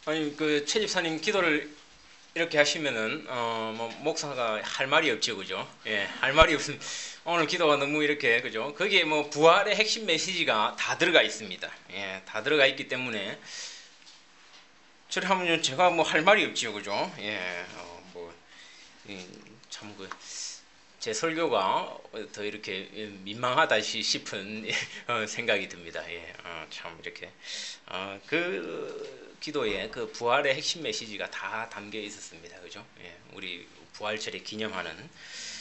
아니 그 최 집사님 기도를 이렇게 하시면은 뭐 목사가 할 말이 없죠, 그죠? 예, 할 말이 없음. 오늘 기도가 너무 이렇게 그죠? 거기에 뭐 부활의 핵심 메시지가 다 들어가 있습니다. 예, 다 들어가 있기 때문에 저래 하면 제가 뭐 할 말이 없죠, 그죠? 예, 참 그 제 설교가 더 이렇게 민망하다 싶은 생각이 듭니다. 예, 참 이렇게 그 기도에 그 부활의 핵심 메시지가 다 담겨 있었습니다. 그죠? 예, 우리 부활절에 기념하는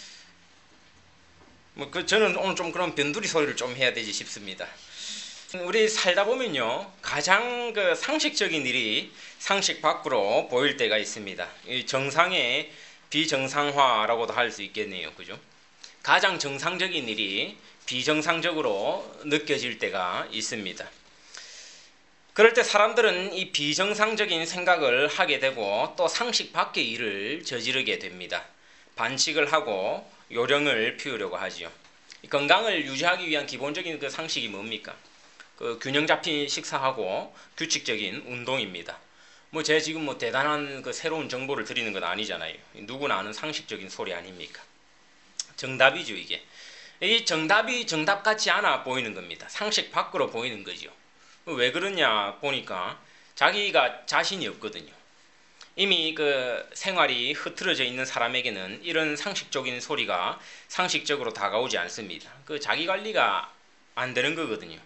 저는 오늘 좀 그런 변두리 소리를 좀 해야 되지 싶습니다. 우리 살다 보면요, 가장 그 상식적인 일이 상식 밖으로 보일 때가 있습니다. 이 정상의 비정상화라고도 할 수 있겠네요. 그죠? 가장 정상적인 일이 비정상적으로 느껴질 때가 있습니다. 그럴 때 사람들은 이 비정상적인 생각을 하게 되고 또 상식 밖의 일을 저지르게 됩니다. 반칙을 하고 요령을 피우려고 하지요. 건강을 유지하기 위한 기본적인 그 상식이 뭡니까? 그 균형 잡힌 식사하고 규칙적인 운동입니다. 제가 지금 대단한 그 새로운 정보를 드리는 건 아니잖아요. 누구나 아는 상식적인 소리 아닙니까? 정답이죠, 이게. 이 정답이 정답 같지 않아 보이는 겁니다. 상식 밖으로 보이는 거죠. 왜 그러냐 보니까 자기가 자신이 없거든요. 이미 그 생활이 흐트러져 있는 사람에게는 이런 상식적인 소리가 상식적으로 다가오지 않습니다. 그 자기 관리가 안 되는 거거든요.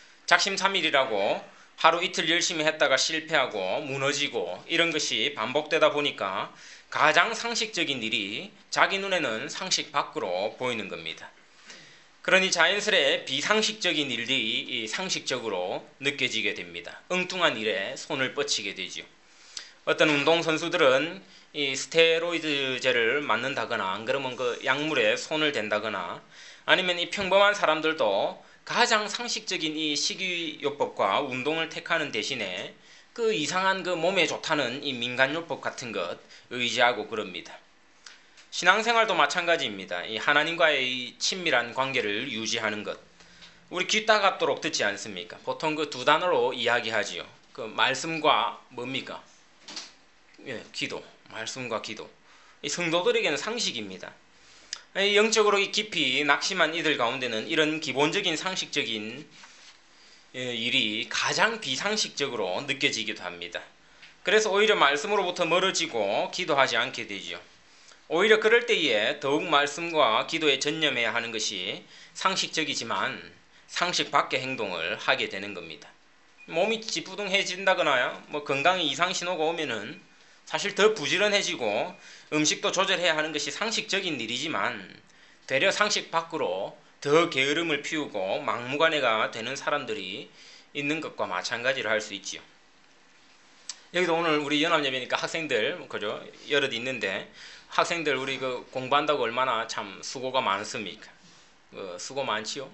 작심삼일이라고 하루 이틀 열심히 했다가 실패하고 무너지고 이런 것이 반복되다 보니까 가장 상식적인 일이 자기 눈에는 상식 밖으로 보이는 겁니다. 그러니 자연스레 비상식적인 일들이 상식적으로 느껴지게 됩니다. 엉뚱한 일에 손을 뻗치게 되죠. 어떤 운동선수들은 이 스테로이드제를 맞는다거나 안 그러면 그 약물에 손을 댄다거나 아니면 이 평범한 사람들도 가장 상식적인 이 식이요법과 운동을 택하는 대신에 그 이상한 그 몸에 좋다는 이 민간요법 같은 것 의지하고 그럽니다. 신앙생활도 마찬가지입니다. 이 하나님과의 이 친밀한 관계를 유지하는 것. 우리 귀 따갑도록 듣지 않습니까? 보통 그 두 단어로 이야기하지요. 그 말씀과 뭡니까? 예, 기도. 말씀과 기도. 이 성도들에게는 상식입니다. 영적으로 깊이 낙심한 이들 가운데는 이런 기본적인 상식적인 일이 가장 비상식적으로 느껴지기도 합니다. 그래서 오히려 말씀으로부터 멀어지고 기도하지 않게 되죠. 오히려 그럴 때에 더욱 말씀과 기도에 전념해야 하는 것이 상식적이지만 상식 밖의 행동을 하게 되는 겁니다. 몸이 찌뿌둥해진다거나 건강에 이상 신호가 오면은 사실 더 부지런해지고 음식도 조절해야 하는 것이 상식적인 일이지만 되려 상식 밖으로 더 게으름을 피우고 막무가내가 되는 사람들이 있는 것과 마찬가지를 할 수 있지요. 여기도 오늘 우리 연합예배니까 학생들 그죠? 여럿 있는데 학생들 우리 그 공부한다고 얼마나 참 수고가 많습니까? 수고 많지요?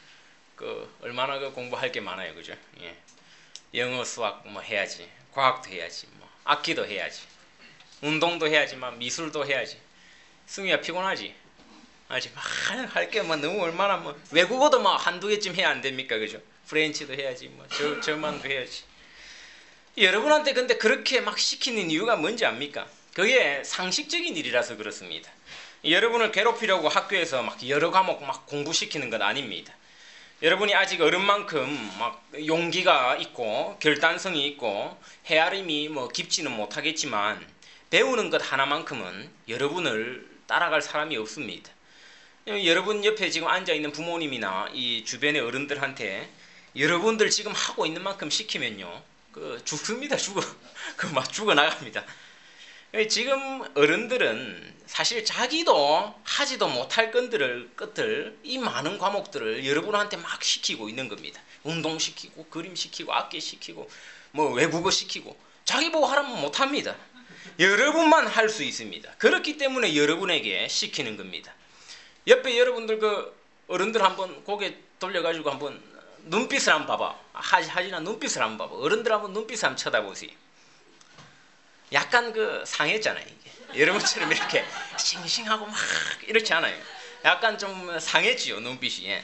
얼마나 그 공부할 게 많아요, 그죠? 예. 영어, 수학 해야지, 과학도 해야지, 악기도 해야지, 운동도 해야지만 미술도 해야지. 승희야 피곤하지? 아직 할 게 너무 얼마나 외국어도 한두 개쯤 해야 안 됩니까, 그죠? 프렌치도 해야지, 저만도 해야지. 여러분한테 근데 그렇게 시키는 이유가 뭔지 압니까? 그게 상식적인 일이라서 그렇습니다. 여러분을 괴롭히려고 학교에서 여러 과목 공부시키는 건 아닙니다. 여러분이 아직 어른만큼 용기가 있고 결단성이 있고 헤아림이 깊지는 못하겠지만 배우는 것 하나만큼은 여러분을 따라갈 사람이 없습니다. 여러분 옆에 지금 앉아있는 부모님이나 이 주변의 어른들한테 여러분들 지금 하고 있는 만큼 시키면요 죽습니다. 죽어 나갑니다. 지금 어른들은 사실 자기도 하지도 못할 것들 이 많은 과목들을 여러분한테 시키고 있는 겁니다. 운동 시키고 그림 시키고 악기 시키고 외국어 시키고 자기 보고 하라면 못합니다. 여러분만 할 수 있습니다. 그렇기 때문에 여러분에게 시키는 겁니다. 옆에 여러분들 그 어른들 한번 고개 돌려가지고 한번 눈빛을 한번 봐봐. 하지나 눈빛을 한번 봐봐. 어른들 한번 눈빛을 한번 쳐다보세요. 약간 상했잖아요. 이게. 여러분처럼 이렇게 싱싱하고 이렇지 않아요. 약간 좀 상했지요, 눈빛이. 예.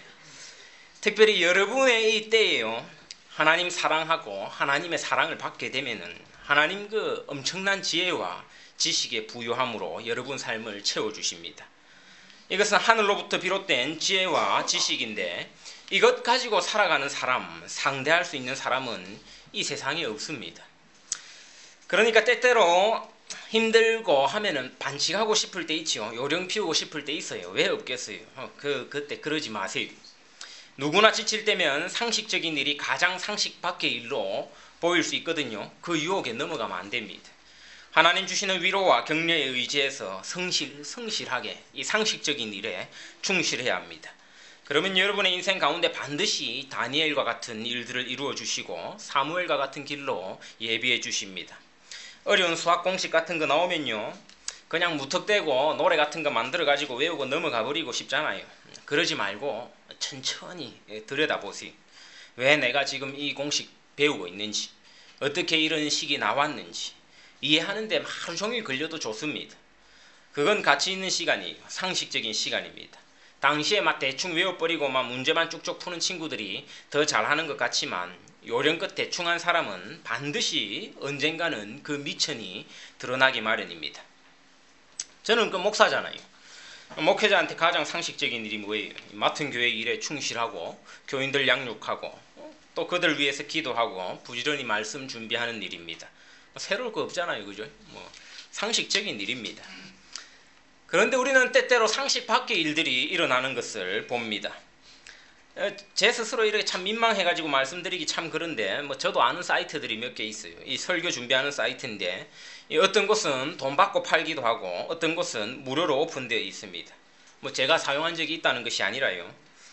특별히 여러분의 이 때에요. 하나님 사랑하고 하나님의 사랑을 받게 되면은 하나님 그 엄청난 지혜와 지식의 부유함으로 여러분 삶을 채워주십니다. 이것은 하늘로부터 비롯된 지혜와 지식인데 이것 가지고 살아가는 사람, 상대할 수 있는 사람은 이 세상에 없습니다. 그러니까 때때로 힘들고 하면은 반칙하고 싶을 때 있지요. 요령 피우고 싶을 때 있어요. 왜 없겠어요? 그때 그러지 마세요. 누구나 지칠 때면 상식적인 일이 가장 상식 밖의 일로 보일 수 있거든요. 그 유혹에 넘어가면 안 됩니다. 하나님 주시는 위로와 격려에 의지해서 성실하게 이 상식적인 일에 충실해야 합니다. 그러면 여러분의 인생 가운데 반드시 다니엘과 같은 일들을 이루어 주시고 사무엘과 같은 길로 예비해 주십니다. 어려운 수학 공식 같은 거 나오면요, 그냥 무턱대고 노래 같은 거 만들어 가지고 외우고 넘어가 버리고 싶잖아요. 그러지 말고 천천히 들여다보세요. 왜 내가 지금 이 공식 배우고 있는지, 어떻게 이런 식이 나왔는지 이해하는데 하루 종일 걸려도 좋습니다. 그건 가치 있는 시간이에요. 상식적인 시간입니다. 당시에 막 대충 외워버리고 막 문제만 쭉쭉 푸는 친구들이 더 잘하는 것 같지만 요령껏 대충한 사람은 반드시 언젠가는 그 미천이 드러나기 마련입니다. 저는 그 목사잖아요. 목회자한테 가장 상식적인 일이 뭐예요? 맡은 교회 일에 충실하고 교인들 양육하고 또 그들 위해서 기도하고 부지런히 말씀 준비하는 일입니다. 새로울 거 없잖아요, 그죠? 상식적인 일입니다. 그런데 우리는 때때로 상식 밖의 일들이 일어나는 것을 봅니다. 제 스스로 이렇게 참 민망해가지고 말씀드리기 참 그런데 저도 아는 사이트들이 몇 개 있어요. 이 설교 준비하는 사이트인데 어떤 곳은 돈 받고 팔기도 하고 어떤 곳은 무료로 오픈되어 있습니다. 제가 사용한 적이 있다는 것이 아니라요.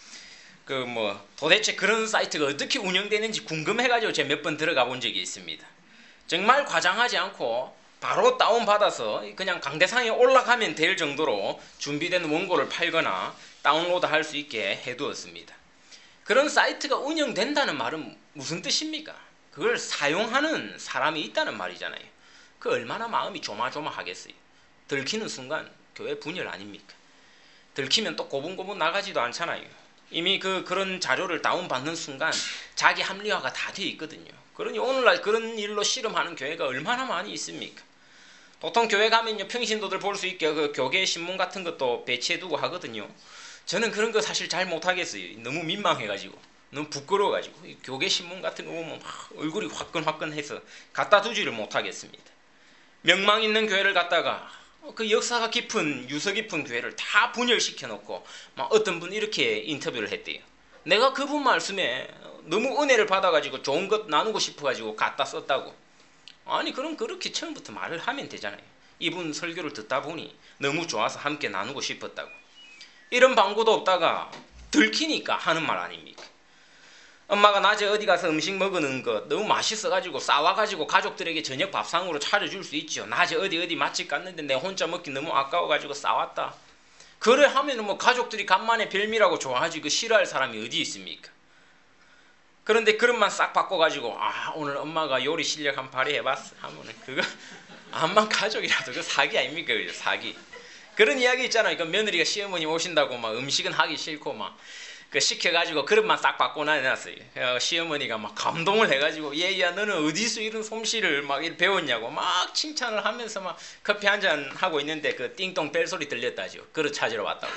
도대체 그런 사이트가 어떻게 운영되는지 궁금해가지고 제가 몇 번 들어가 본 적이 있습니다. 정말 과장하지 않고 바로 다운받아서 그냥 강대상에 올라가면 될 정도로 준비된 원고를 팔거나 다운로드 할 수 있게 해두었습니다. 그런 사이트가 운영된다는 말은 무슨 뜻입니까? 그걸 사용하는 사람이 있다는 말이잖아요. 그 얼마나 마음이 조마조마하겠어요. 들키는 순간 교회 분열 아닙니까? 들키면 또 고분고분 나가지도 않잖아요. 이미 그런 자료를 다운받는 순간 자기 합리화가 다 되어 있거든요. 그러니 오늘날 그런 일로 씨름하는 교회가 얼마나 많이 있습니까? 보통 교회 가면요, 평신도들 볼 수 있게 그 교계 신문 같은 것도 배치해두고 하거든요. 저는 그런 거 사실 잘 못하겠어요. 너무 민망해가지고, 너무 부끄러워가지고 교계 신문 같은 거 보면 얼굴이 화끈화끈해서 갖다 두지를 못하겠습니다. 명망 있는 교회를 갖다가 그 역사가 깊은 유서 깊은 교회를 다 분열시켜 놓고 막 어떤 분 이렇게 인터뷰를 했대요. 내가 그분 말씀에 너무 은혜를 받아가지고 좋은 것 나누고 싶어가지고 갖다 썼다고. 아니 그럼 그렇게 처음부터 말을 하면 되잖아요. 이분 설교를 듣다 보니 너무 좋아서 함께 나누고 싶었다고. 이런 방구도 없다가 들키니까 하는 말 아닙니까? 엄마가 낮에 어디 가서 음식 먹는 것 너무 맛있어가지고 싸와가지고 가족들에게 저녁 밥상으로 차려줄 수 있죠. 낮에 어디 맛집 갔는데 내 혼자 먹기 너무 아까워가지고 싸왔다. 그래 하면은 가족들이 간만에 별미라고 좋아하지 그 싫어할 사람이 어디 있습니까? 그런데 그릇만 싹 바꿔가지고 오늘 엄마가 요리 실력 한번 발휘해봤어 하면은 그거 암만 가족이라도 그 사기 아닙니까? 그죠? 사기. 그런 이야기 있잖아요. 그 며느리가 시어머니 오신다고 막 음식은 하기 싫고 막 그 시켜가지고 그릇만 싹 바꿔놔놨어요. 시어머니가 막 감동을 해가지고 얘야 너는 어디서 이런 솜씨를 막 배웠냐고 막 칭찬을 하면서 막 커피 한잔 하고 있는데 그 띵동 벨 소리 들렸다죠. 그릇 찾으러 왔다고.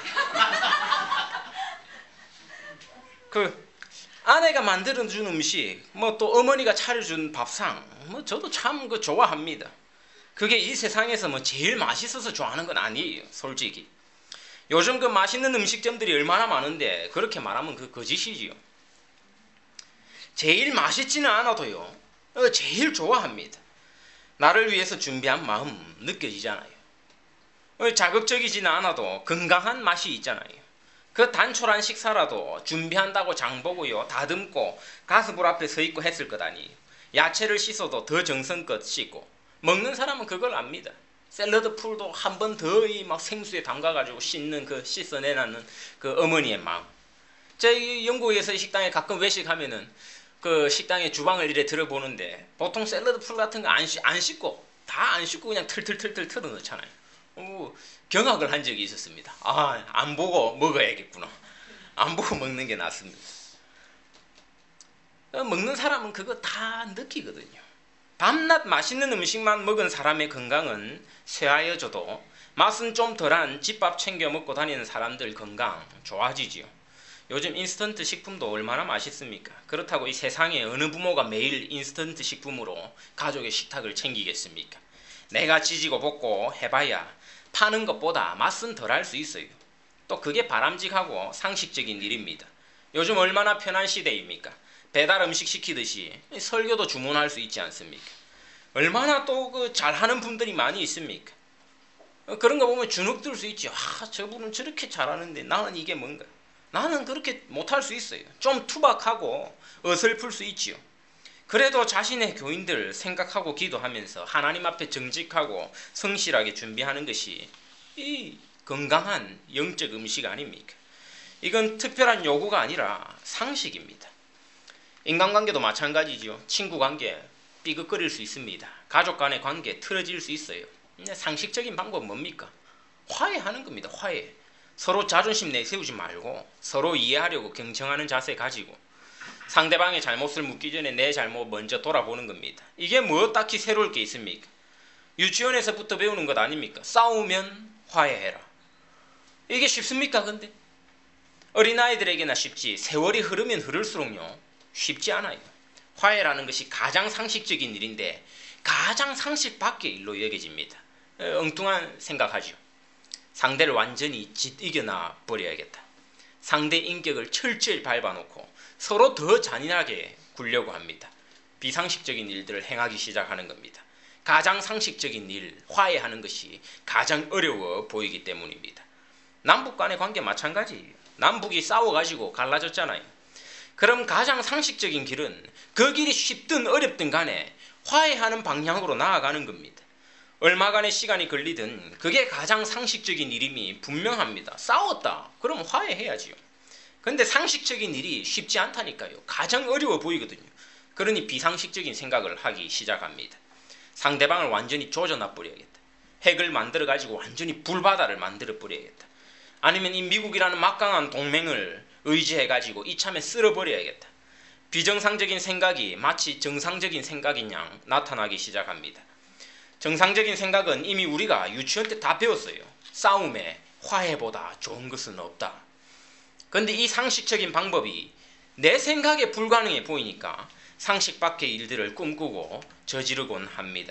그 아내가 만들어준 음식, 또 어머니가 차려준 밥상, 저도 참 좋아합니다. 그게 이 세상에서 제일 맛있어서 좋아하는 건 아니에요, 솔직히. 요즘 그 맛있는 음식점들이 얼마나 많은데 그렇게 말하면 그 거짓이지요. 제일 맛있지는 않아도요, 제일 좋아합니다. 나를 위해서 준비한 마음 느껴지잖아요. 자극적이지는 않아도 건강한 맛이 있잖아요. 그 단촐한 식사라도 준비한다고 장보고요, 다듬고 가스불 앞에 서 있고 했을 것 아니에요. 야채를 씻어도 더 정성껏 씻고. 먹는 사람은 그걸 압니다. 샐러드 풀도 한 번 더 막 생수에 담가가지고 씻어내는 그 어머니의 마음. 저희 영국에서 식당에 가끔 외식하면은 그 식당의 주방을 이래 들어보는데 보통 샐러드 풀 같은 거 안 씻고 다 안 씻고 그냥 틀틀틀틀 틀어 넣잖아요. 경악을 한 적이 있었습니다. 안 보고 먹어야겠구나. 안 보고 먹는 게 낫습니다. 먹는 사람은 그거 다 느끼거든요. 밤낮 맛있는 음식만 먹은 사람의 건강은 쇠하여져도 맛은 좀 덜한 집밥 챙겨 먹고 다니는 사람들 건강 좋아지지요. 요즘 인스턴트 식품도 얼마나 맛있습니까? 그렇다고 이 세상에 어느 부모가 매일 인스턴트 식품으로 가족의 식탁을 챙기겠습니까? 내가 지지고 볶고 해봐야 파는 것보다 맛은 덜할 수 있어요. 또 그게 바람직하고 상식적인 일입니다. 요즘 얼마나 편한 시대입니까? 배달 음식 시키듯이 설교도 주문할 수 있지 않습니까? 얼마나 또 그 잘하는 분들이 많이 있습니까? 그런 거 보면 주눅 들 수 있죠. 저분은 저렇게 잘하는데 나는 이게 뭔가? 나는 그렇게 못할 수 있어요. 좀 투박하고 어설플 수 있지요. 그래도 자신의 교인들 생각하고 기도하면서 하나님 앞에 정직하고 성실하게 준비하는 것이 이 건강한 영적 음식 아닙니까? 이건 특별한 요구가 아니라 상식입니다. 인간관계도 마찬가지죠. 친구관계 삐걱거릴 수 있습니다. 가족 간의 관계 틀어질 수 있어요. 상식적인 방법은 뭡니까? 화해하는 겁니다. 화해. 서로 자존심 내세우지 말고 서로 이해하려고 경청하는 자세 가지고 상대방의 잘못을 묻기 전에 내 잘못 먼저 돌아보는 겁니다. 이게 뭐 딱히 새로울 게 있습니까? 유치원에서부터 배우는 것 아닙니까? 싸우면 화해해라. 이게 쉽습니까? 근데 어린아이들에게나 쉽지 세월이 흐르면 흐를수록요 쉽지 않아요. 화해라는 것이 가장 상식적인 일인데 가장 상식 밖의 일로 여겨집니다. 엉뚱한 생각하죠. 상대를 완전히 짓이겨나 버려야겠다. 상대 인격을 철저히 밟아놓고 서로 더 잔인하게 굴려고 합니다. 비상식적인 일들을 행하기 시작하는 겁니다. 가장 상식적인 일, 화해하는 것이 가장 어려워 보이기 때문입니다. 남북 간의 관계 마찬가지예요. 남북이 싸워가지고 갈라졌잖아요. 그럼 가장 상식적인 길은 그 길이 쉽든 어렵든 간에 화해하는 방향으로 나아가는 겁니다. 얼마간의 시간이 걸리든 그게 가장 상식적인 일임이 분명합니다. 싸웠다. 그럼 화해해야지요. 근데 상식적인 일이 쉽지 않다니까요. 가장 어려워 보이거든요. 그러니 비상식적인 생각을 하기 시작합니다. 상대방을 완전히 조져놔 버려야겠다. 핵을 만들어가지고 완전히 불바다를 만들어 버려야겠다. 아니면 이 미국이라는 막강한 동맹을 의지해가지고 이참에 쓸어버려야겠다. 비정상적인 생각이 마치 정상적인 생각인 양 나타나기 시작합니다. 정상적인 생각은 이미 우리가 유치원 때 다 배웠어요. 싸움에 화해보다 좋은 것은 없다. 그런데 이 상식적인 방법이 내 생각에 불가능해 보이니까 상식 밖의 일들을 꿈꾸고 저지르곤 합니다.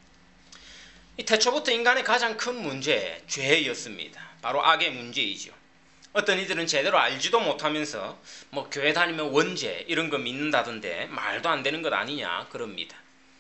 태초부터 인간의 가장 큰 문제, 죄였습니다. 바로 악의 문제이죠. 어떤 이들은 제대로 알지도 못하면서 교회 다니면 원죄 이런 거 믿는다던데 말도 안 되는 것 아니냐 그럽니다.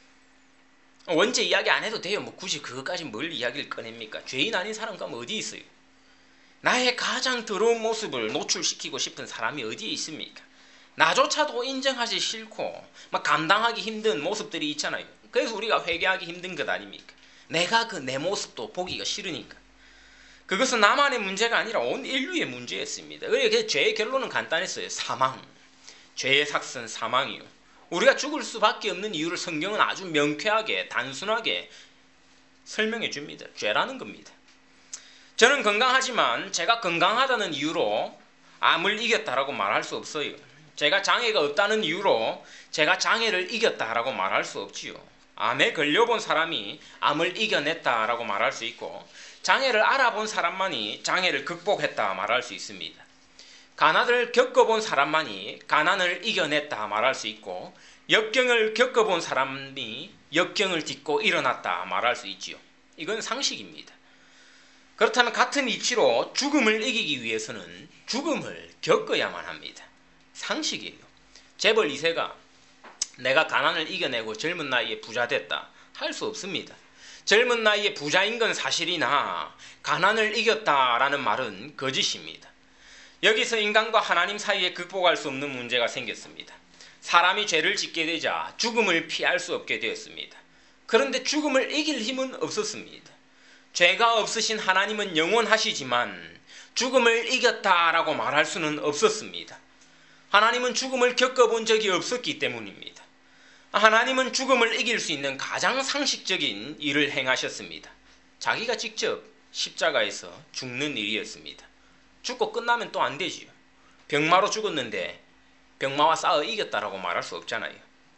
원죄 이야기 안 해도 돼요. 굳이 그것까지 뭘 이야기를 꺼냅니까? 죄인 아닌 사람 가면 어디 있어요? 나의 가장 더러운 모습을 노출시키고 싶은 사람이 어디에 있습니까? 나조차도 인정하기 싫고 감당하기 힘든 모습들이 있잖아요. 그래서 우리가 회개하기 힘든 것 아닙니까? 내가 내 모습도 보기가 싫으니까. 그것은 나만의 문제가 아니라 온 인류의 문제였습니다. 그래서 죄의 결론은 간단했어요. 사망. 죄의 삭선 사망이요. 우리가 죽을 수밖에 없는 이유를 성경은 아주 명쾌하게 단순하게 설명해 줍니다. 죄라는 겁니다. 저는 건강하지만 제가 건강하다는 이유로 암을 이겼다라고 말할 수 없어요. 제가 장애가 없다는 이유로 제가 장애를 이겼다라고 말할 수 없지요. 암에 걸려본 사람이 암을 이겨냈다라고 말할 수 있고 장애를 알아본 사람만이 장애를 극복했다 말할 수 있습니다. 가난을 겪어본 사람만이 가난을 이겨냈다 말할 수 있고 역경을 겪어본 사람이 역경을 딛고 일어났다 말할 수 있지요. 이건 상식입니다. 그렇다면 같은 이치로 죽음을 이기기 위해서는 죽음을 겪어야만 합니다. 상식이에요. 재벌 2세가 내가 가난을 이겨내고 젊은 나이에 부자 됐다 할 수 없습니다. 젊은 나이에 부자인 건 사실이나 가난을 이겼다라는 말은 거짓입니다. 여기서 인간과 하나님 사이에 극복할 수 없는 문제가 생겼습니다. 사람이 죄를 짓게 되자 죽음을 피할 수 없게 되었습니다. 그런데 죽음을 이길 힘은 없었습니다. 죄가 없으신 하나님은 영원하시지만 죽음을 이겼다라고 말할 수는 없었습니다. 하나님은 죽음을 겪어본 적이 없었기 때문입니다. 하나님은 죽음을 이길 수 있는 가장 상식적인 일을 행하셨습니다. 자기가 직접 십자가에서 죽는 일이었습니다. 죽고 끝나면 또 안 되지요. 병마로 죽었는데 병마와 싸워 이겼다라고 말할 수 없잖아요.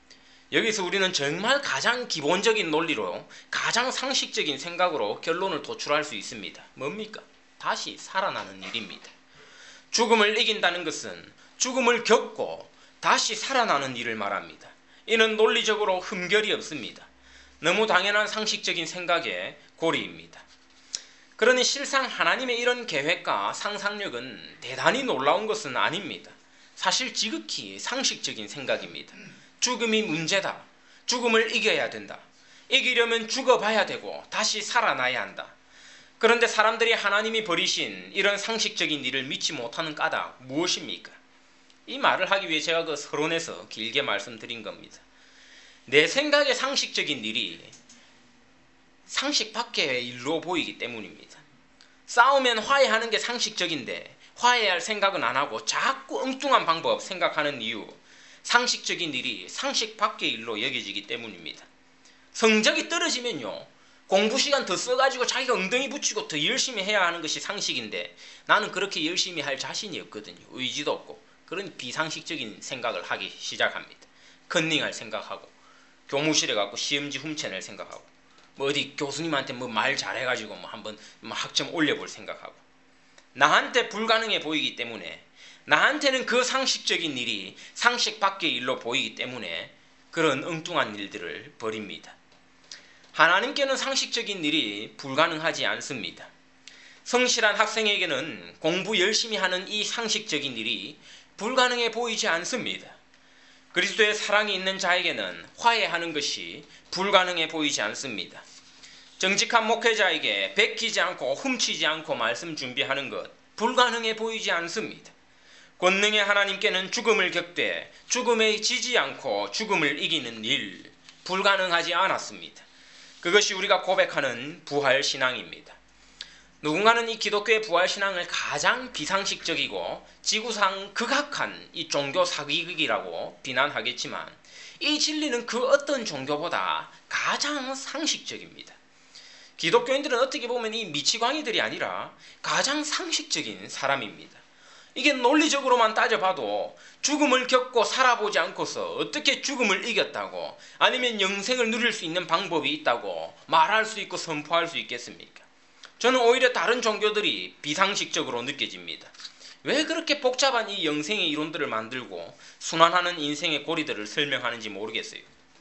여기서 우리는 정말 가장 기본적인 논리로 가장 상식적인 생각으로 결론을 도출할 수 있습니다. 뭡니까? 다시 살아나는 일입니다. 죽음을 이긴다는 것은 죽음을 겪고 다시 살아나는 일을 말합니다. 이는 논리적으로 흠결이 없습니다. 너무 당연한 상식적인 생각의 고리입니다. 그러니 실상 하나님의 이런 계획과 상상력은 대단히 놀라운 것은 아닙니다. 사실 지극히 상식적인 생각입니다. 죽음이 문제다. 죽음을 이겨야 된다. 이기려면 죽어봐야 되고 다시 살아나야 한다. 그런데 사람들이 하나님이 버리신 이런 상식적인 일을 믿지 못하는 까닭 무엇입니까? 이 말을 하기 위해 제가 그 서론에서 길게 말씀드린 겁니다. 내 생각의 상식적인 일이 상식 밖의 일로 보이기 때문입니다. 싸우면 화해하는 게 상식적인데 화해할 생각은 안 하고 자꾸 엉뚱한 방법 생각하는 이유, 상식적인 일이 상식 밖의 일로 여겨지기 때문입니다. 성적이 떨어지면요, 공부 시간 더 써가지고 자기가 엉덩이 붙이고 더 열심히 해야 하는 것이 상식인데 나는 그렇게 열심히 할 자신이 없거든요. 의지도 없고. 그런 비상식적인 생각을 하기 시작합니다. 컨닝할 생각하고 교무실에 가고 시험지 훔쳐낼 생각하고 뭐 어디 교수님한테 뭐 말 잘해가지고 뭐 한번 학점 올려볼 생각하고 나한테 불가능해 보이기 때문에 나한테는 그 상식적인 일이 상식 밖의 일로 보이기 때문에 그런 엉뚱한 일들을 벌입니다. 하나님께는 상식적인 일이 불가능하지 않습니다. 성실한 학생에게는 공부 열심히 하는 이 상식적인 일이 불가능해 보이지 않습니다. 그리스도의 사랑이 있는 자에게는 화해하는 것이 불가능해 보이지 않습니다. 정직한 목회자에게 베끼지 않고 훔치지 않고 말씀 준비하는 것 불가능해 보이지 않습니다. 권능의 하나님께는 죽음을 겪되 죽음에 지지 않고 죽음을 이기는 일 불가능하지 않았습니다. 그것이 우리가 고백하는 부활신앙입니다. 누군가는 이 기독교의 부활신앙을 가장 비상식적이고 지구상 극악한 이 종교 사기극이라고 비난하겠지만 이 진리는 그 어떤 종교보다 가장 상식적입니다. 기독교인들은 어떻게 보면 이 미치광이들이 아니라 가장 상식적인 사람입니다. 이게 논리적으로만 따져봐도 죽음을 겪고 살아보지 않고서 어떻게 죽음을 이겼다고 아니면 영생을 누릴 수 있는 방법이 있다고 말할 수 있고 선포할 수 있겠습니까? 저는 오히려 다른 종교들이 비상식적으로 느껴집니다. 왜 그렇게 복잡한 이 영생의 이론들을 만들고 순환하는 인생의 고리들을 설명하는지 모르겠어요.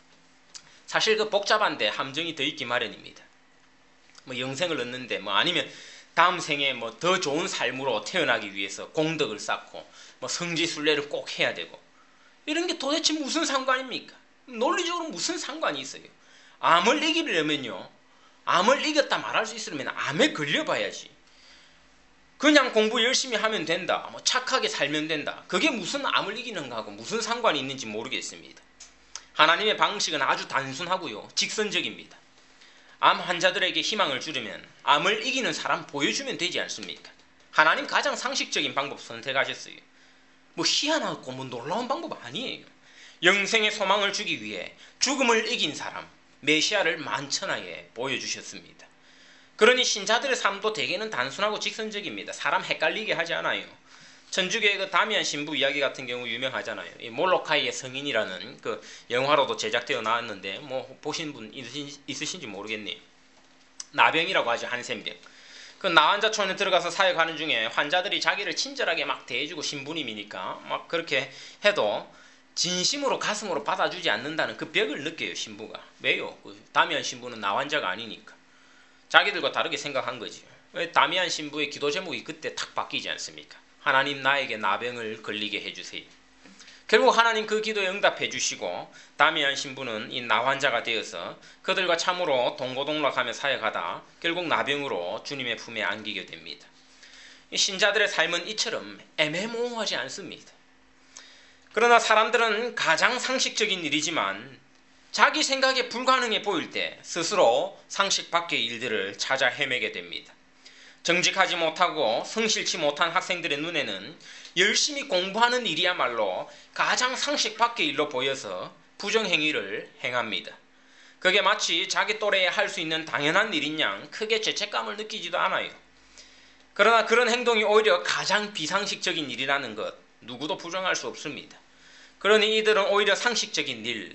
사실 그 복잡한데 함정이 더 있기 마련입니다. 뭐 영생을 얻는데 뭐 아니면 다음 생에 뭐 더 좋은 삶으로 태어나기 위해서 공덕을 쌓고 뭐 성지순례를 꼭 해야 되고 이런 게 도대체 무슨 상관입니까? 논리적으로 무슨 상관이 있어요? 암을 이기려면요, 암을 이겼다 말할 수 있으면 암에 걸려봐야지. 그냥 공부 열심히 하면 된다, 뭐 착하게 살면 된다, 그게 무슨 암을 이기는 거하고 무슨 상관이 있는지 모르겠습니다. 하나님의 방식은 아주 단순하고요, 직선적입니다. 암 환자들에게 희망을 주려면 암을 이기는 사람 보여주면 되지 않습니까? 하나님 가장 상식적인 방법 선택하셨어요. 뭐 희한하고 뭐 놀라운 방법 아니에요. 영생의 소망을 주기 위해 죽음을 이긴 사람 메시아를 만천하에 보여주셨습니다. 그러니 신자들의 삶도 대개는 단순하고 직선적입니다. 사람 헷갈리게 하지 않아요. 천주교의 그 다미안 신부 이야기 같은 경우 유명하잖아요. 이 몰로카이의 성인이라는 그 영화로도 제작되어 나왔는데 뭐 보신 분 있으신지 모르겠네요. 나병이라고 하죠. 한센병. 그 나환자촌에 들어가서 사역하는 중에 환자들이 자기를 친절하게 막 대해주고 신부님이니까 막 그렇게 해도 진심으로 가슴으로 받아주지 않는다는 그 벽을 느껴요. 신부가. 왜요? 그 다미안 신부는 나환자가 아니니까. 자기들과 다르게 생각한 거지. 왜 다미안 신부의 기도 제목이 그때 탁 바뀌지 않습니까? 하나님 나에게 나병을 걸리게 해주세요. 결국 하나님 그 기도에 응답해 주시고 다미안 신부는 이 나환자가 되어서 그들과 참으로 동고동락하며 사역하다 결국 나병으로 주님의 품에 안기게 됩니다. 이 신자들의 삶은 이처럼 애매모호하지 않습니다. 그러나 사람들은 가장 상식적인 일이지만 자기 생각에 불가능해 보일 때 스스로 상식 밖의 일들을 찾아 헤매게 됩니다. 정직하지 못하고 성실치 못한 학생들의 눈에는 열심히 공부하는 일이야말로 가장 상식 밖의 일로 보여서 부정행위를 행합니다. 그게 마치 자기 또래에 할 수 있는 당연한 일인 양 크게 죄책감을 느끼지도 않아요. 그러나 그런 행동이 오히려 가장 비상식적인 일이라는 것 누구도 부정할 수 없습니다. 그러니 이들은 오히려 상식적인 일,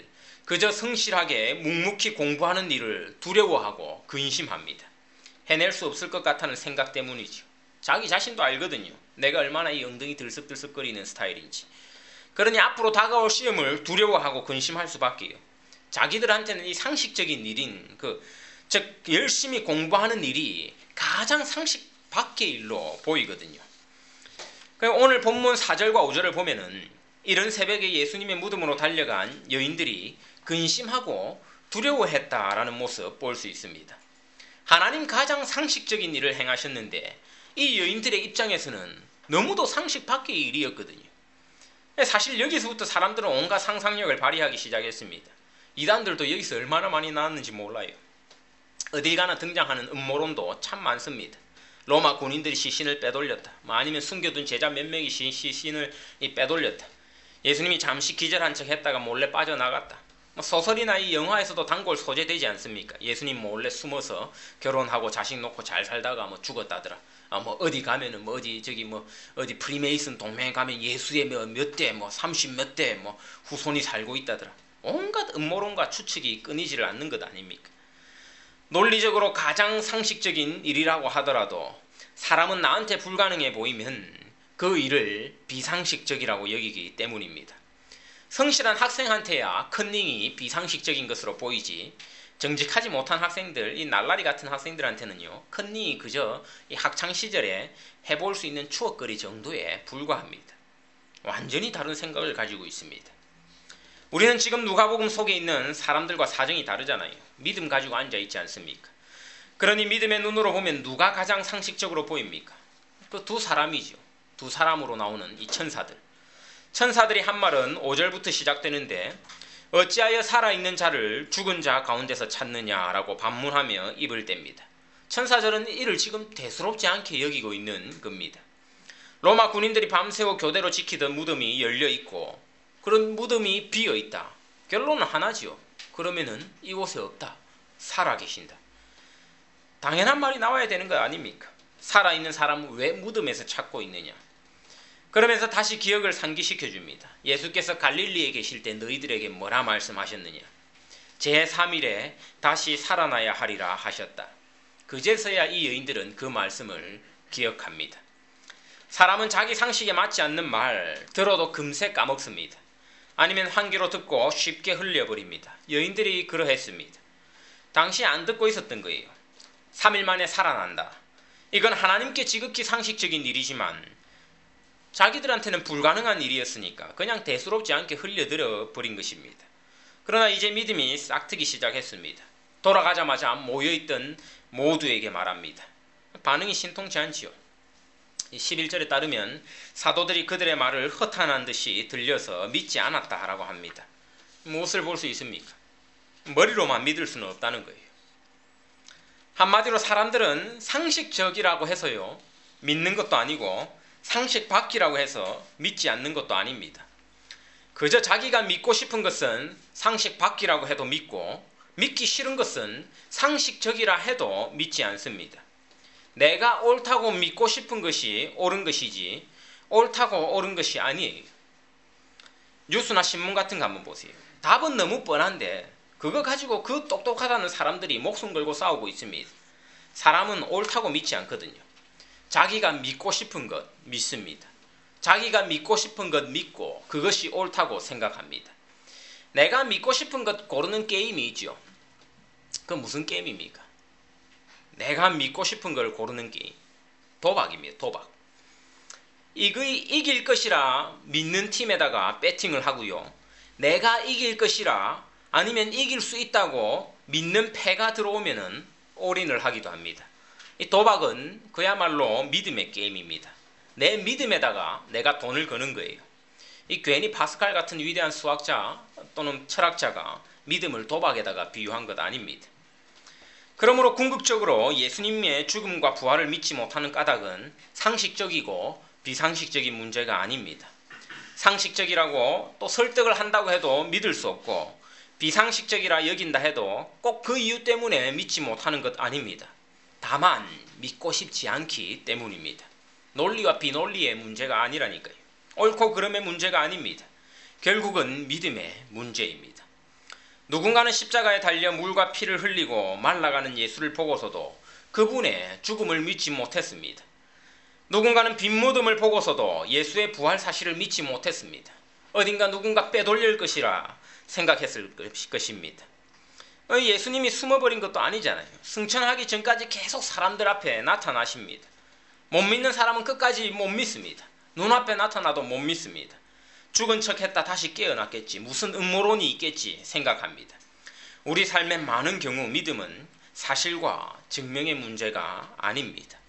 그저 성실하게 묵묵히 공부하는 일을 두려워하고 근심합니다. 해낼 수 없을 것 같다는 생각 때문이죠. 자기 자신도 알거든요. 내가 얼마나 이 엉덩이 들썩들썩거리는 스타일인지. 그러니 앞으로 다가올 시험을 두려워하고 근심할 수밖에요. 자기들한테는 이 상식적인 일인 즉 열심히 공부하는 일이 가장 상식 밖의 일로 보이거든요. 오늘 본문 4절과 5절을 보면은 이른 새벽에 예수님의 무덤으로 달려간 여인들이 근심하고 두려워했다라는 모습 볼 수 있습니다. 하나님 가장 상식적인 일을 행하셨는데 이 여인들의 입장에서는 너무도 상식 밖의 일이었거든요. 사실 여기서부터 사람들은 온갖 상상력을 발휘하기 시작했습니다. 이단들도 여기서 얼마나 많이 나왔는지 몰라요. 어딜 가나 등장하는 음모론도 참 많습니다. 로마 군인들이 시신을 빼돌렸다. 아니면 숨겨둔 제자 몇 명이 시신을 빼돌렸다. 예수님이 잠시 기절한 척 했다가 몰래 빠져나갔다. 소설이나 이 영화에서도 단골 소재되지 않습니까? 예수님 몰래 숨어서 결혼하고 자식 놓고 잘 살다가 죽었다더라. 어디 가면은 어디 프리메이슨 동맹 가면 예수의 몇 대 30 몇 대 후손이 살고 있다더라. 온갖 음모론과 추측이 끊이지를 않는 것 아닙니까? 논리적으로 가장 상식적인 일이라고 하더라도 사람은 나한테 불가능해 보이면 그 일을 비상식적이라고 여기기 때문입니다. 성실한 학생한테야 컨닝이 비상식적인 것으로 보이지 정직하지 못한 학생들, 이 날라리 같은 학생들한테는요, 컨닝이 그저 이 학창시절에 해볼 수 있는 추억거리 정도에 불과합니다. 완전히 다른 생각을 가지고 있습니다. 우리는 지금 누가복음 속에 있는 사람들과 사정이 다르잖아요. 믿음 가지고 앉아있지 않습니까? 그러니 믿음의 눈으로 보면 누가 가장 상식적으로 보입니까? 그 두 사람이죠. 두 사람으로 나오는 이 천사들. 천사들이 한 말은 5절부터 시작되는데 어찌하여 살아있는 자를 죽은 자 가운데서 찾느냐라고 반문하며 입을 뗍니다. 천사들은 이를 지금 대수롭지 않게 여기고 있는 겁니다. 로마 군인들이 밤새워 교대로 지키던 무덤이 열려있고 그런 무덤이 비어있다. 결론은 하나지요. 그러면은 이곳에 없다. 살아계신다. 당연한 말이 나와야 되는 거 아닙니까? 살아있는 사람은 왜 무덤에서 찾고 있느냐. 그러면서 다시 기억을 상기시켜줍니다. 예수께서 갈릴리에 계실 때 너희들에게 뭐라 말씀하셨느냐. 제3일에 다시 살아나야 하리라 하셨다. 그제서야 이 여인들은 그 말씀을 기억합니다. 사람은 자기 상식에 맞지 않는 말 들어도 금세 까먹습니다. 아니면 한 귀로 듣고 쉽게 흘려버립니다. 여인들이 그러했습니다. 당시 안 듣고 있었던 거예요. 3일 만에 살아난다. 이건 하나님께 지극히 상식적인 일이지만 자기들한테는 불가능한 일이었으니까 그냥 대수롭지 않게 흘려들어 버린 것입니다. 그러나 이제 믿음이 싹트기 시작했습니다. 돌아가자마자 모여있던 모두에게 말합니다. 반응이 신통치 않지요. 11절에 따르면 사도들이 그들의 말을 허탄한 듯이 들려서 믿지 않았다라고 합니다. 무엇을 볼 수 있습니까? 머리로만 믿을 수는 없다는 거예요. 한마디로 사람들은 상식적이라고 해서요, 믿는 것도 아니고 상식 밖이라고 해서 믿지 않는 것도 아닙니다. 그저 자기가 믿고 싶은 것은 상식 밖이라고 해도 믿고 믿기 싫은 것은 상식적이라 해도 믿지 않습니다. 내가 옳다고 믿고 싶은 것이 옳은 것이지 옳다고 옳은 것이 아니에요. 뉴스나 신문 같은 거 한번 보세요. 답은 너무 뻔한데 그거 가지고 그 똑똑하다는 사람들이 목숨 걸고 싸우고 있습니다. 사람은 옳다고 믿지 않거든요. 자기가 믿고 싶은 것 믿습니다. 자기가 믿고 싶은 것 믿고 그것이 옳다고 생각합니다. 내가 믿고 싶은 것 고르는 게임이 있죠. 그건 무슨 게임입니까? 내가 믿고 싶은 걸 고르는 게임. 도박입니다. 도박. 이길 것이라 믿는 팀에다가 배팅을 하고요. 내가 이길 것이라 아니면 이길 수 있다고 믿는 패가 들어오면은 올인을 하기도 합니다. 이 도박은 그야말로 믿음의 게임입니다. 내 믿음에다가 내가 돈을 거는 거예요. 이 괜히 파스칼 같은 위대한 수학자 또는 철학자가 믿음을 도박에다가 비유한 것 아닙니다. 그러므로 궁극적으로 예수님의 죽음과 부활을 믿지 못하는 까닭은 상식적이고 비상식적인 문제가 아닙니다. 상식적이라고 또 설득을 한다고 해도 믿을 수 없고 비상식적이라 여긴다 해도 꼭 그 이유 때문에 믿지 못하는 것 아닙니다. 다만 믿고 싶지 않기 때문입니다. 논리와 비논리의 문제가 아니라니까요. 옳고 그름의 문제가 아닙니다. 결국은 믿음의 문제입니다. 누군가는 십자가에 달려 물과 피를 흘리고 말라가는 예수를 보고서도 그분의 죽음을 믿지 못했습니다. 누군가는 빈 무덤을 보고서도 예수의 부활 사실을 믿지 못했습니다. 어딘가 누군가 빼돌릴 것이라 생각했을 것입니다. 예수님이 숨어버린 것도 아니잖아요. 승천하기 전까지 계속 사람들 앞에 나타나십니다. 못 믿는 사람은 끝까지 못 믿습니다. 눈앞에 나타나도 못 믿습니다. 죽은 척했다 다시 깨어났겠지, 무슨 음모론이 있겠지 생각합니다. 우리 삶의 많은 경우 믿음은 사실과 증명의 문제가 아닙니다.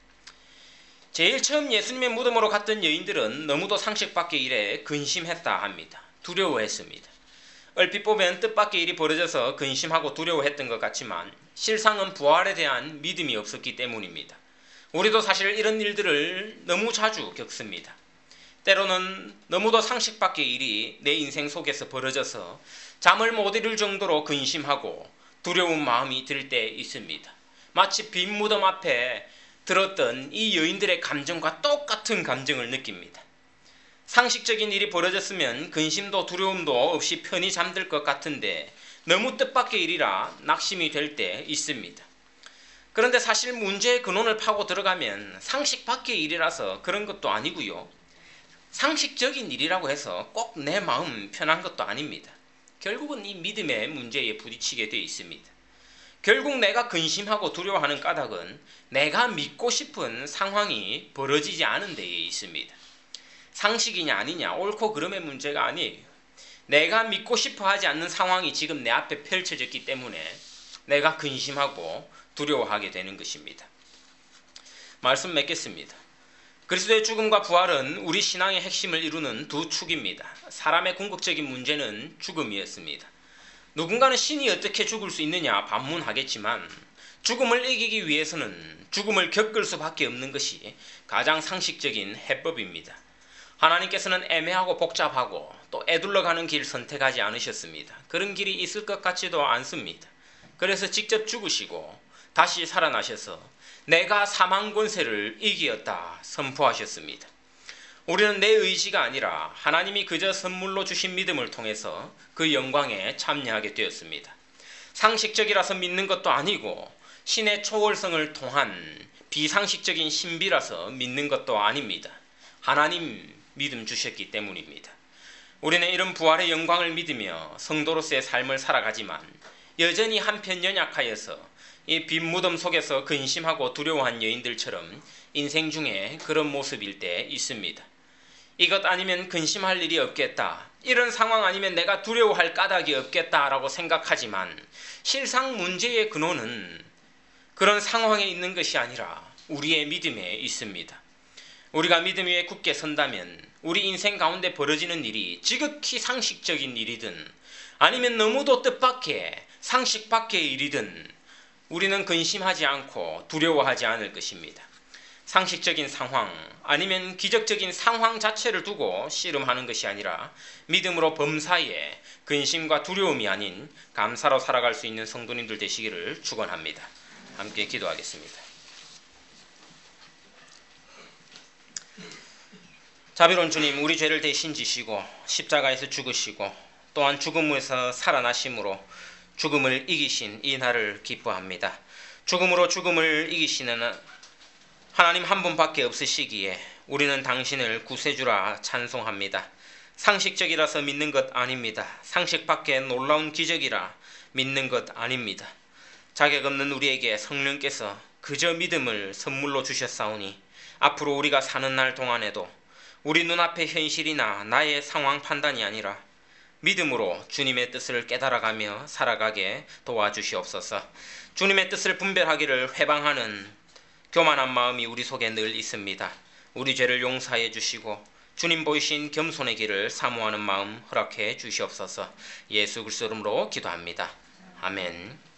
제일 처음 예수님의 무덤으로 갔던 여인들은 너무도 상식 밖의 일에 근심했다 합니다. 두려워했습니다. 얼핏 보면 뜻밖의 일이 벌어져서 근심하고 두려워했던 것 같지만 실상은 부활에 대한 믿음이 없었기 때문입니다. 우리도 사실 이런 일들을 너무 자주 겪습니다. 때로는 너무도 상식 밖의 일이 내 인생 속에서 벌어져서 잠을 못 이룰 정도로 근심하고 두려운 마음이 들 때 있습니다. 마치 빈 무덤 앞에 들었던 이 여인들의 감정과 똑같은 감정을 느낍니다. 상식적인 일이 벌어졌으면 근심도 두려움도 없이 편히 잠들 것 같은데 너무 뜻밖의 일이라 낙심이 될 때 있습니다. 그런데 사실 문제의 근원을 파고 들어가면 상식 밖의 일이라서 그런 것도 아니고요. 상식적인 일이라고 해서 꼭 내 마음 편한 것도 아닙니다. 결국은 이 믿음의 문제에 부딪히게 되어 있습니다. 결국 내가 근심하고 두려워하는 까닭은 내가 믿고 싶은 상황이 벌어지지 않은 데에 있습니다. 상식이냐 아니냐, 옳고 그름의 문제가 아니에요. 내가 믿고 싶어 하지 않는 상황이 지금 내 앞에 펼쳐졌기 때문에 내가 근심하고 두려워하게 되는 것입니다. 말씀 맺겠습니다. 그리스도의 죽음과 부활은 우리 신앙의 핵심을 이루는 두 축입니다. 사람의 궁극적인 문제는 죽음이었습니다. 누군가는 신이 어떻게 죽을 수 있느냐 반문하겠지만 죽음을 이기기 위해서는 죽음을 겪을 수밖에 없는 것이 가장 상식적인 해법입니다. 하나님께서는 애매하고 복잡하고 또 애둘러가는 길 선택하지 않으셨습니다. 그런 길이 있을 것 같지도 않습니다. 그래서 직접 죽으시고 다시 살아나셔서 내가 사망 권세를 이기었다 선포하셨습니다. 우리는 내 의지가 아니라 하나님이 그저 선물로 주신 믿음을 통해서 그 영광에 참여하게 되었습니다. 상식적이라서 믿는 것도 아니고 신의 초월성을 통한 비상식적인 신비라서 믿는 것도 아닙니다. 하나님 믿음 주셨기 때문입니다. 우리는 이런 부활의 영광을 믿으며 성도로서의 삶을 살아가지만 여전히 한편 연약하여서 이 빈 무덤 속에서 근심하고 두려워한 여인들처럼 인생 중에 그런 모습일 때 있습니다. 이것 아니면 근심할 일이 없겠다, 이런 상황 아니면 내가 두려워할 까닭이 없겠다라고 생각하지만 실상 문제의 근원은 그런 상황에 있는 것이 아니라 우리의 믿음에 있습니다. 우리가 믿음 위에 굳게 선다면 우리 인생 가운데 벌어지는 일이 지극히 상식적인 일이든 아니면 너무도 뜻밖의 상식 밖의 일이든 우리는 근심하지 않고 두려워하지 않을 것입니다. 상식적인 상황 아니면 기적적인 상황 자체를 두고 씨름하는 것이 아니라 믿음으로 범사에 근심과 두려움이 아닌 감사로 살아갈 수 있는 성도님들 되시기를 축원합니다. 함께 기도하겠습니다. 자비로운 주님, 우리 죄를 대신 지시고 십자가에서 죽으시고 또한 죽음에서 살아나심으로 죽음을 이기신 이 날을 기뻐합니다. 죽음으로 죽음을 이기시는 하나님 한 분밖에 없으시기에 우리는 당신을 구세주라 찬송합니다. 상식적이라서 믿는 것 아닙니다. 상식 밖의 놀라운 기적이라 믿는 것 아닙니다. 자격 없는 우리에게 성령께서 그저 믿음을 선물로 주셨사오니 앞으로 우리가 사는 날 동안에도 우리 눈앞의 현실이나 나의 상황 판단이 아니라 믿음으로 주님의 뜻을 깨달아가며 살아가게 도와주시옵소서. 주님의 뜻을 분별하기를 회방하는 교만한 마음이 우리 속에 늘 있습니다. 우리 죄를 용서해 주시고 주님 보이신 겸손의 길을 사모하는 마음 허락해 주시옵소서. 예수 그리스도 이름으로 기도합니다. 아멘.